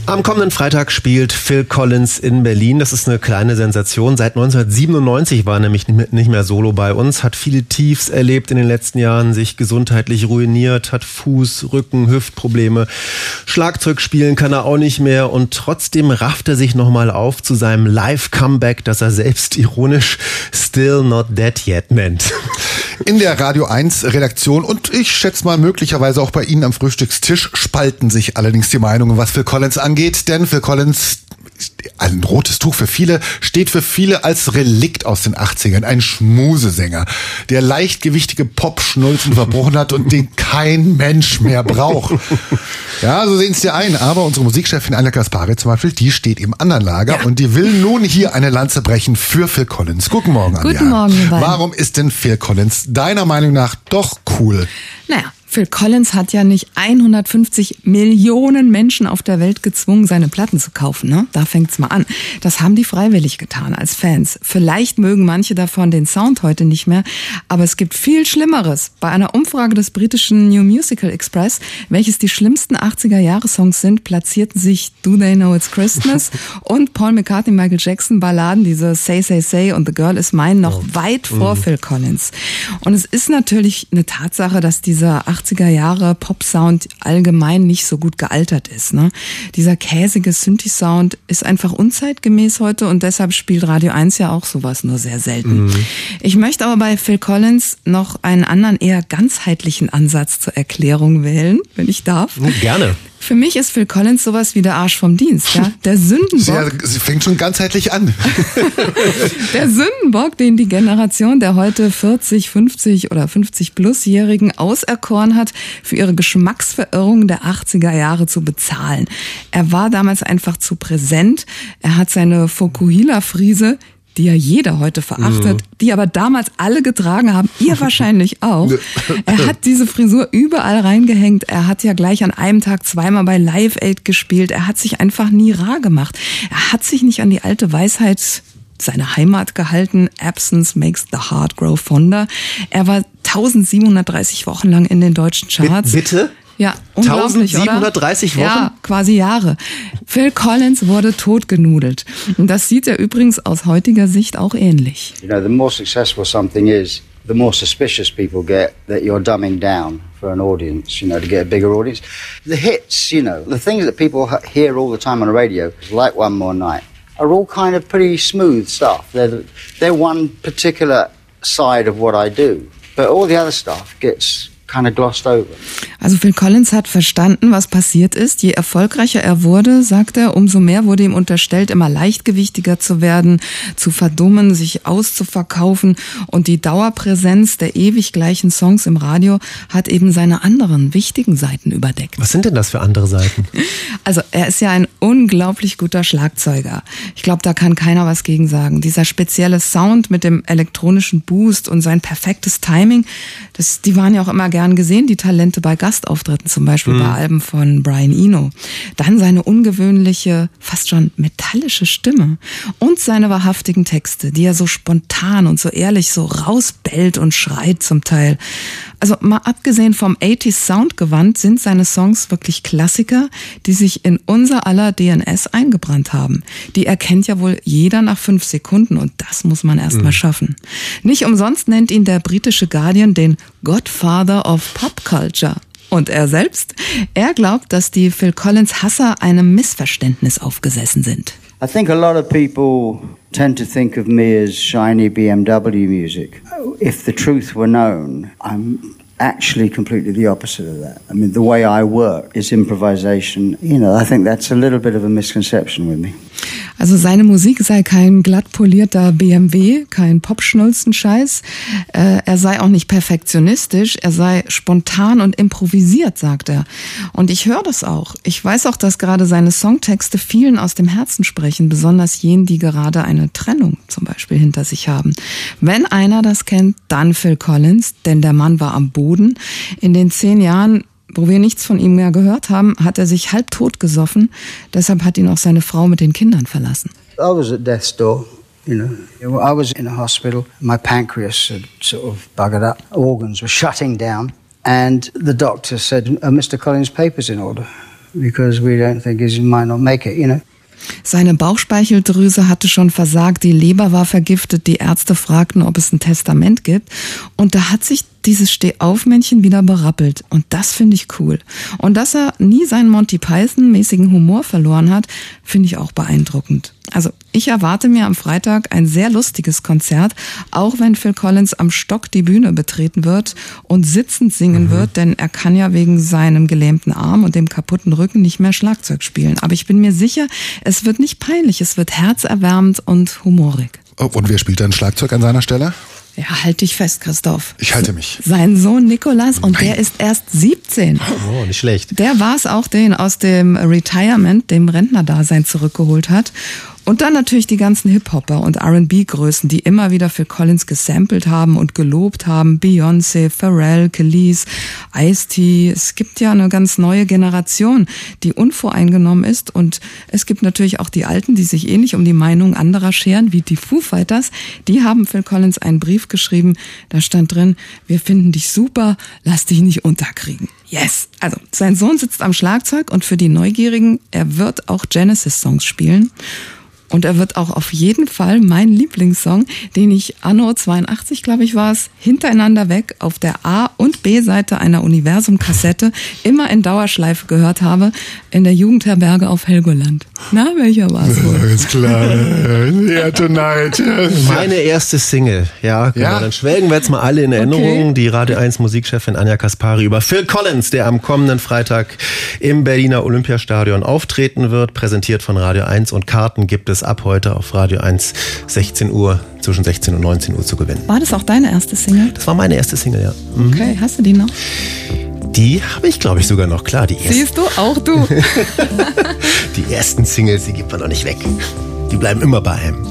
Am kommenden Freitag spielt Phil Collins in Berlin. Das ist eine kleine Sensation. Seit 1997 war er nämlich nicht mehr solo bei uns, hat viele Tiefs erlebt in den letzten Jahren, sich gesundheitlich ruiniert, hat Fuß-, Rücken-, Hüftprobleme. Schlagzeug spielen kann er auch nicht mehr und trotzdem rafft er sich nochmal auf zu seinem Live-Comeback, das er selbst ironisch Still Not Dead Yet nennt. In der Radio 1 Redaktion und ich schätze mal möglicherweise auch bei Ihnen am Frühstückstisch spalten sich allerdings die Meinungen, was Phil Collins angeht, denn Phil Collins, ein rotes Tuch für viele, steht für viele als Relikt aus den 80ern, ein Schmusesänger, der leichtgewichtige Pop-Schnulzen verbrochen hat und den kein Mensch mehr braucht. Ja, so sehen es dir ein, aber unsere Musikchefin Anja Kaspari zum Beispiel, die steht im anderen Lager und die will nun hier eine Lanze brechen für Phil Collins. Guten Morgen, Anja. Guten Morgen, ihr beiden. Warum ist denn Phil Collins deiner Meinung nach doch cool? Naja, Phil Collins hat ja nicht 150 Millionen Menschen auf der Welt gezwungen, seine Platten zu kaufen, ne? Da fängt's mal an. Das haben die freiwillig getan als Fans. Vielleicht mögen manche davon den Sound heute nicht mehr, aber es gibt viel Schlimmeres. Bei einer Umfrage des britischen New Musical Express, welches die schlimmsten 80er-Jahre-Songs sind, platzierten sich Do They Know It's Christmas und Paul McCartney, Michael Jackson Balladen, diese Say, Say, Say und The Girl Is Mine noch weit vor Phil Collins. Und es ist natürlich eine Tatsache, dass dieser 80er Jahre Pop-Sound allgemein nicht so gut gealtert ist, ne? Dieser käsige Synthi-Sound ist einfach unzeitgemäß heute und deshalb spielt Radio 1 ja auch sowas nur sehr selten. Ich möchte aber bei Phil Collins noch einen anderen, eher ganzheitlichen Ansatz zur Erklärung wählen, wenn ich darf. Gerne. Für mich ist Phil Collins sowas wie der Arsch vom Dienst, ja? Der Sündenbock. Sie fängt schon ganzheitlich an. Der Sündenbock, den die Generation der heute 40, 50 oder 50-plus-Jährigen auserkoren hat, für ihre Geschmacksverirrung der 80er Jahre zu bezahlen. Er war damals einfach zu präsent. Er hat seine Fokuhila-Frise, die ja jeder heute verachtet, die aber damals alle getragen haben, ihr wahrscheinlich auch. Er hat diese Frisur überall reingehängt. Er hat ja gleich an einem Tag zweimal bei Live Aid gespielt. Er hat sich einfach nie rar gemacht. Er hat sich nicht an die alte Weisheit seiner Heimat gehalten. Absence makes the heart grow fonder. Er war 1730 Wochen lang in den deutschen Charts. Bitte? Ja, unglaublich, 1730 oder? Wochen? Ja, quasi Jahre. Phil Collins wurde totgenudelt. Und das sieht er übrigens aus heutiger Sicht auch ähnlich. You know, the more successful something is, the more suspicious people get that you're dumbing down for an audience, you know, to get a bigger audience. The hits, you know, the things that people hear all the time on the radio, like One More Night, are all kind of pretty smooth stuff. They're one particular side of what I do. But all the other stuff gets kind of glossed over. Also Phil Collins hat verstanden, was passiert ist. Je erfolgreicher er wurde, sagt er, umso mehr wurde ihm unterstellt, immer leichtgewichtiger zu werden, zu verdummen, sich auszuverkaufen. Und die Dauerpräsenz der ewig gleichen Songs im Radio hat eben seine anderen wichtigen Seiten überdeckt. Was sind denn das für andere Seiten? Also er ist ja ein unglaublich guter Schlagzeuger. Ich glaube, da kann keiner was gegen sagen. Dieser spezielle Sound mit dem elektronischen Boost und sein perfektes Timing, die waren ja auch immer gern gesehen, die Talente bei Gastauftritten, zum Beispiel bei Alben von Brian Eno. Dann seine ungewöhnliche, fast schon metallische Stimme und seine wahrhaftigen Texte, die er so spontan und so ehrlich so rausbellt und schreit zum Teil. Also mal abgesehen vom 80s Soundgewand sind seine Songs wirklich Klassiker, die sich in unser aller DNS eingebrannt haben. Die erkennt ja wohl jeder nach 5 Sekunden und das muss man erst mal schaffen. Nicht umsonst nennt ihn der britische Guardian den Godfather of Pop Culture. Und er selbst? Er glaubt, dass die Phil Collins Hasser einem Missverständnis aufgesessen sind. I think a lot of people tend to think of me as shiny BMW music. If the truth were known, I'm actually completely the opposite of that. I mean, the way I work is improvisation. You know, I think that's a little bit of a misconception with me. Also seine Musik sei kein glatt polierter BMW, kein Popschnulzenscheiß. Er sei auch nicht perfektionistisch, er sei spontan und improvisiert, sagt er. Und ich höre das auch. Ich weiß auch, dass gerade seine Songtexte vielen aus dem Herzen sprechen, besonders jenen, die gerade eine Trennung zum Beispiel hinter sich haben. Wenn einer das kennt, dann Phil Collins, denn der Mann war am Boden. In den 10 Jahren, wo wir nichts von ihm mehr gehört haben, hat er sich halbtot gesoffen. Deshalb hat ihn auch seine Frau mit den Kindern verlassen. I was at death's door, you know. I was in a hospital. My pancreas had sort of buggered up. Organs were shutting down. And the doctor said, Mr. Collins' paper's in order. because we don't think he might not make it, you know. Seine Bauchspeicheldrüse hatte schon versagt, die Leber war vergiftet, die Ärzte fragten, ob es ein Testament gibt. Und da hat sich dieses Stehaufmännchen wieder berappelt. Und das finde ich cool. Und dass er nie seinen Monty Python-mäßigen Humor verloren hat, finde ich auch beeindruckend. Also ich erwarte mir am Freitag ein sehr lustiges Konzert, auch wenn Phil Collins am Stock die Bühne betreten wird und sitzend singen wird, denn er kann ja wegen seinem gelähmten Arm und dem kaputten Rücken nicht mehr Schlagzeug spielen. Aber ich bin mir sicher, es wird nicht peinlich, es wird herzerwärmend und humorig. Oh, und wer spielt dann Schlagzeug an seiner Stelle? Ja, halt dich fest, Christoph. Ich halte mich. Sein Sohn Nikolas, und der ist erst 17. Oh, nicht schlecht. Der war es auch, den aus dem Retirement, dem Rentnerdasein zurückgeholt hat. Und dann natürlich die ganzen Hip-Hopper und R&B-Größen, die immer wieder Phil Collins gesampelt haben und gelobt haben. Beyoncé, Pharrell, Kelis, Ice-T. Es gibt ja eine ganz neue Generation, die unvoreingenommen ist. Und es gibt natürlich auch die Alten, die sich ähnlich um die Meinung anderer scheren, wie die Foo Fighters. Die haben Phil Collins einen Brief geschrieben. Da stand drin, wir finden dich super, lass dich nicht unterkriegen. Yes! Also, sein Sohn sitzt am Schlagzeug und für die Neugierigen, er wird auch Genesis-Songs spielen. Und er wird auch auf jeden Fall meinen Lieblingssong, den ich anno 82, glaube ich, war es, hintereinander weg auf der A- und B-Seite einer Universum-Kassette immer in Dauerschleife gehört habe, in der Jugendherberge auf Helgoland. Na, welcher war es wohl? Ganz klar. Yeah, Tonight. Meine erste Single, ja, genau. Ja? Dann schwelgen wir jetzt mal alle in Erinnerung. Okay. Die Radio 1 Musikchefin Anja Kaspari über Phil Collins, der am kommenden Freitag im Berliner Olympiastadion auftreten wird, präsentiert von Radio 1, und Karten gibt es ab heute auf Radio 1 16 Uhr, zwischen 16 und 19 Uhr zu gewinnen. War das auch deine erste Single? Das war meine erste Single, ja. Okay, hast du die noch? Die habe ich, glaube ich, sogar noch. Klar, die ersten. Siehst du? Auch du. Die ersten Singles, die gibt man doch nicht weg. Die bleiben immer bei einem.